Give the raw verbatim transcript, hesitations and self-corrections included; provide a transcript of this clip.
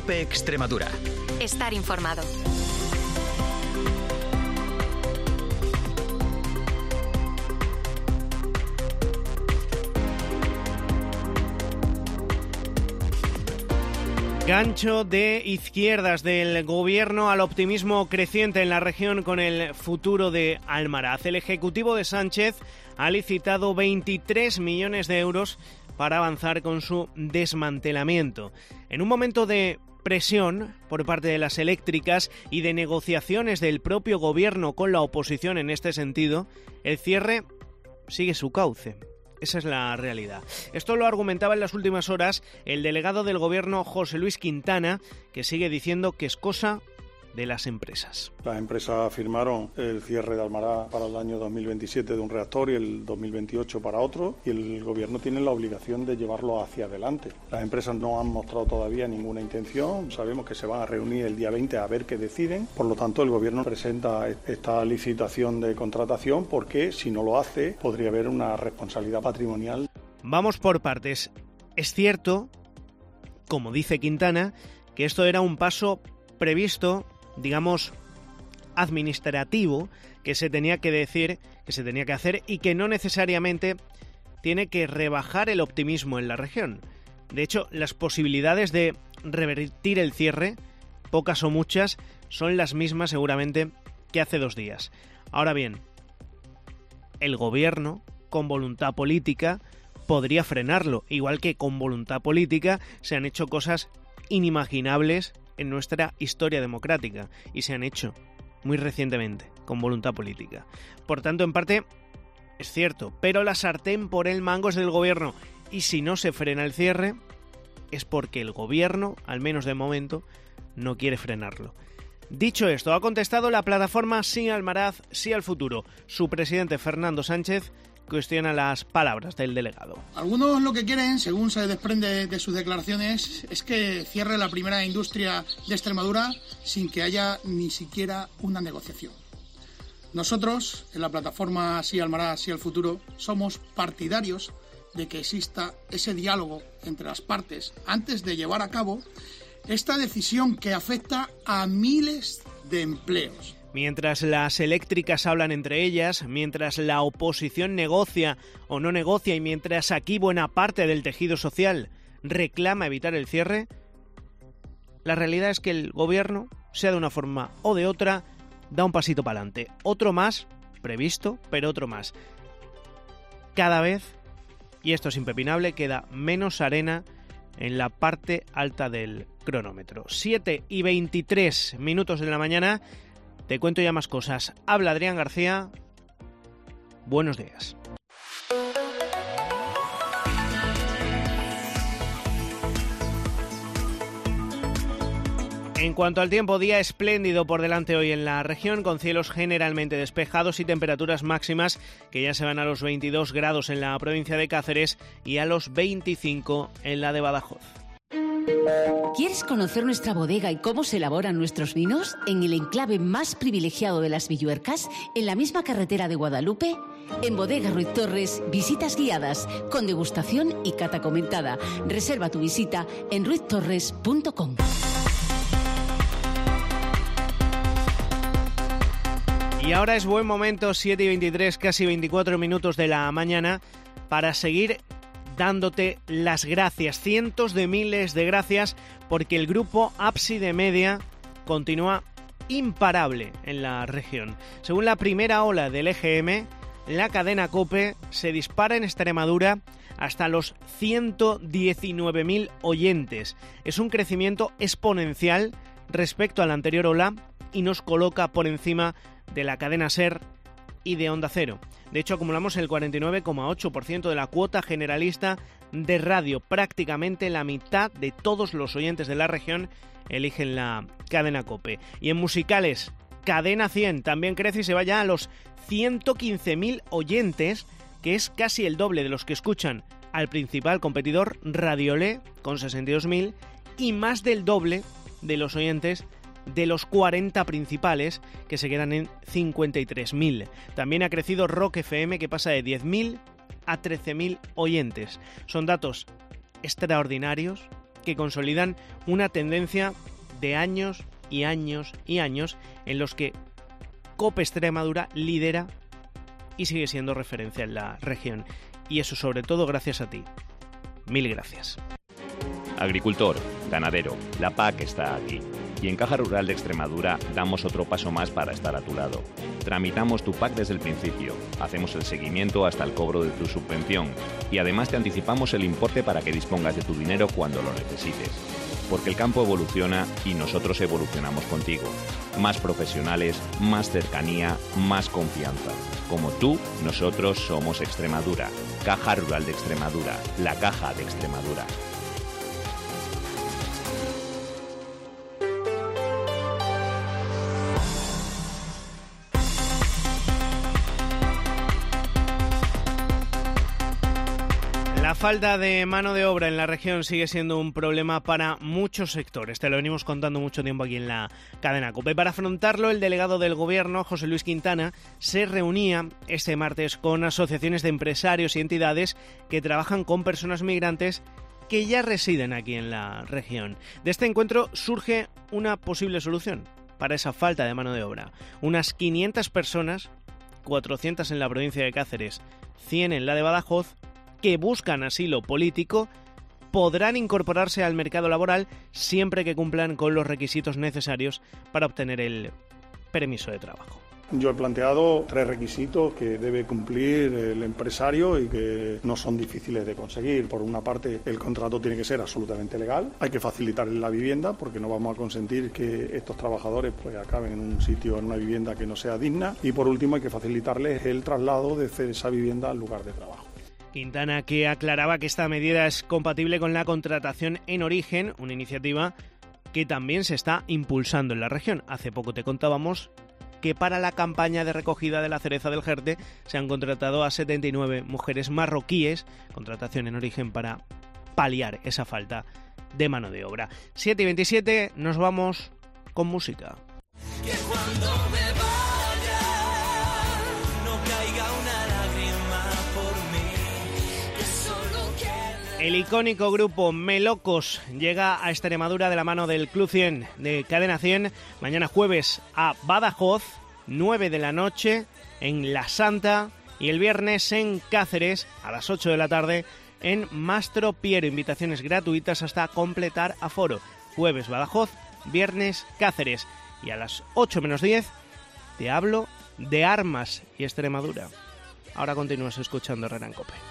COPE Extremadura. Estar informado. Gancho de izquierdas del gobierno al optimismo creciente en la región con el futuro de Almaraz. El ejecutivo de Sánchez ha licitado veintitrés millones de euros para avanzar con su desmantelamiento. En un momento de presión por parte de las eléctricas y de negociaciones del propio gobierno con la oposición en este sentido, el cierre sigue su cauce. Esa es la realidad. Esto lo argumentaba en las últimas horas el delegado del gobierno José Luis Quintana, que sigue diciendo que es cosa de las empresas. Las empresas firmaron el cierre de Almaraz para el año dos mil veintisiete de un reactor y el dos mil veintiocho para otro, y el gobierno tiene la obligación de llevarlo hacia adelante. Las empresas no han mostrado todavía ninguna intención, sabemos que se van a reunir el día veinte a ver qué deciden, por lo tanto el gobierno presenta esta licitación de contratación porque si no lo hace podría haber una responsabilidad patrimonial. Vamos por partes. Es cierto, como dice Quintana, que esto era un paso previsto, digamos, administrativo, que se tenía que decir, que se tenía que hacer y que no necesariamente tiene que rebajar el optimismo en la región. De hecho, las posibilidades de revertir el cierre, pocas o muchas, son las mismas seguramente que hace dos días. Ahora bien, el gobierno, con voluntad política, podría frenarlo, igual que con voluntad política se han hecho cosas inimaginables en nuestra historia democrática y se han hecho muy recientemente con voluntad política. Por tanto, en parte es cierto, pero la sartén por el mango es del gobierno y si no se frena el cierre es porque el gobierno, al menos de momento, no quiere frenarlo. Dicho esto, ha contestado la plataforma Sí Almaraz, Sí al Futuro. Su presidente Fernando Sánchez cuestiona las palabras del delegado. Algunos lo que quieren, según se desprende de sus declaraciones, es que cierre la primera industria de Extremadura sin que haya ni siquiera una negociación. Nosotros, en la plataforma Sí Almaraz, Sí al Futuro, somos partidarios de que exista ese diálogo entre las partes antes de llevar a cabo esta decisión que afecta a miles de empleos. Mientras las eléctricas hablan entre ellas, mientras la oposición negocia o no negocia y mientras aquí buena parte del tejido social reclama evitar el cierre, la realidad es que el gobierno, sea de una forma o de otra, da un pasito para adelante. Otro más, previsto, pero otro más. Cada vez, y esto es impepinable, queda menos arena en la parte alta del cronómetro. siete y veintitrés minutos de la mañana. Te cuento ya más cosas. Habla Adrián García. Buenos días. En cuanto al tiempo, día espléndido por delante hoy en la región, con cielos generalmente despejados y temperaturas máximas que ya se van a los veintidós grados en la provincia de Cáceres y a los veinticinco en la de Badajoz. ¿Quieres conocer nuestra bodega y cómo se elaboran nuestros vinos? En el enclave más privilegiado de las Villuercas, en la misma carretera de Guadalupe, en Bodega Ruiz Torres, visitas guiadas, con degustación y cata comentada. Reserva tu visita en ruiz torres punto com. Y ahora es buen momento, siete y veintitrés, casi veinticuatro minutos de la mañana, para seguir dándote las gracias, cientos de miles de gracias, porque el grupo Ábside Media continúa imparable en la región. Según la primera ola del E G M, la cadena COPE se dispara en Extremadura hasta los ciento diecinueve mil oyentes. Es un crecimiento exponencial respecto a la anterior ola y nos coloca por encima de la cadena SER y de Onda Cero. De hecho, acumulamos el cuarenta y nueve coma ocho por ciento de la cuota generalista de radio. Prácticamente la mitad de todos los oyentes de la región eligen la cadena COPE. Y en musicales, Cadena cien también crece y se va ya a los ciento quince mil oyentes, que es casi el doble de los que escuchan al principal competidor Radiolé, con sesenta y dos mil, y más del doble de los oyentes de los cuarenta principales, que se quedan en cincuenta y tres mil. También ha crecido Rock F M, que pasa de diez mil a trece mil oyentes. Son datos extraordinarios que consolidan una tendencia de años y años y años en los que COPE Extremadura lidera y sigue siendo referencia en la región. Y eso sobre todo gracias a ti. Mil gracias. Agricultor, ganadero, la P A C está aquí. Y en Caja Rural de Extremadura damos otro paso más para estar a tu lado. Tramitamos tu P A C desde el principio, hacemos el seguimiento hasta el cobro de tu subvención y además te anticipamos el importe para que dispongas de tu dinero cuando lo necesites. Porque el campo evoluciona y nosotros evolucionamos contigo. Más profesionales, más cercanía, más confianza. Como tú, nosotros somos Extremadura. Caja Rural de Extremadura, la Caja de Extremadura. La falta de mano de obra en la región sigue siendo un problema para muchos sectores. Te lo venimos contando mucho tiempo aquí en la cadena COPE. Para afrontarlo, el delegado del Gobierno, José Luis Quintana, se reunía este martes con asociaciones de empresarios y entidades que trabajan con personas migrantes que ya residen aquí en la región. De este encuentro surge una posible solución para esa falta de mano de obra. Unas quinientas personas, cuatrocientas en la provincia de Cáceres, cien en la de Badajoz, que buscan asilo político, podrán incorporarse al mercado laboral siempre que cumplan con los requisitos necesarios para obtener el permiso de trabajo. Yo he planteado tres requisitos que debe cumplir el empresario y que no son difíciles de conseguir. Por una parte, el contrato tiene que ser absolutamente legal. Hay que facilitarles la vivienda porque no vamos a consentir que estos trabajadores pues acaben en un sitio, en una vivienda que no sea digna. Y por último, hay que facilitarles el traslado de esa vivienda al lugar de trabajo. Quintana, que aclaraba que esta medida es compatible con la contratación en origen, una iniciativa que también se está impulsando en la región. Hace poco te contábamos que para la campaña de recogida de la cereza del Jerte se han contratado a setenta y nueve mujeres marroquíes, contratación en origen para paliar esa falta de mano de obra. siete y veintisiete, nos vamos con música. Que cuando me vaya no caiga una lágrima por mí, que solo quiero... El icónico grupo Melocos llega a Extremadura de la mano del Club cien de Cadena cien, mañana jueves a Badajoz, nueve de la noche en La Santa, y el viernes en Cáceres a las ocho de la tarde en Mastro Piero. Invitaciones gratuitas hasta completar aforo. Jueves Badajoz, viernes Cáceres. Y a las ocho menos diez te hablo de armas y Extremadura. Ahora continúas escuchando Herrera en COPE.